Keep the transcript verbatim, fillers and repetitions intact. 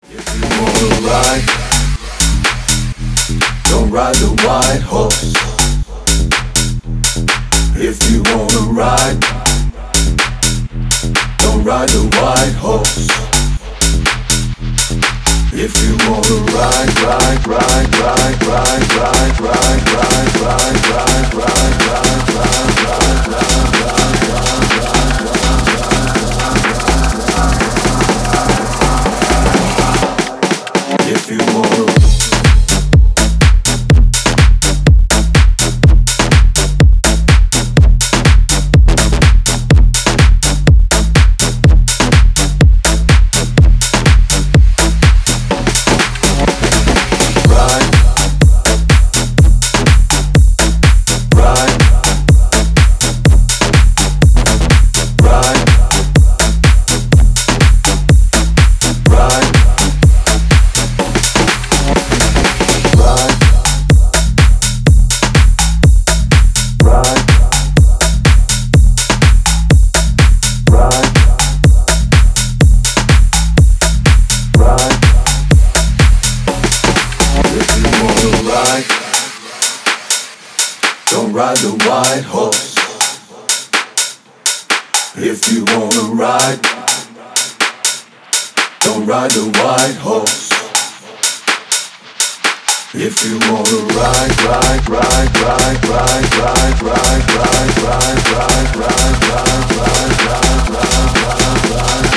If you wanna ride, don't ride the white horse. If you wanna ride, don't ride the white horse. If you wanna ride, ride, ride, ride, ride, ride, ride, ride, ride, ride, ride, ride, ride, ride, ride, if you wanna. Don't ride the white horse. If you wanna ride, don't ride the white horse. If you wanna ride, ride, ride, ride, ride, ride, ride, ride, ride, ride, ride, ride, ride, ride, ride, ride, ride.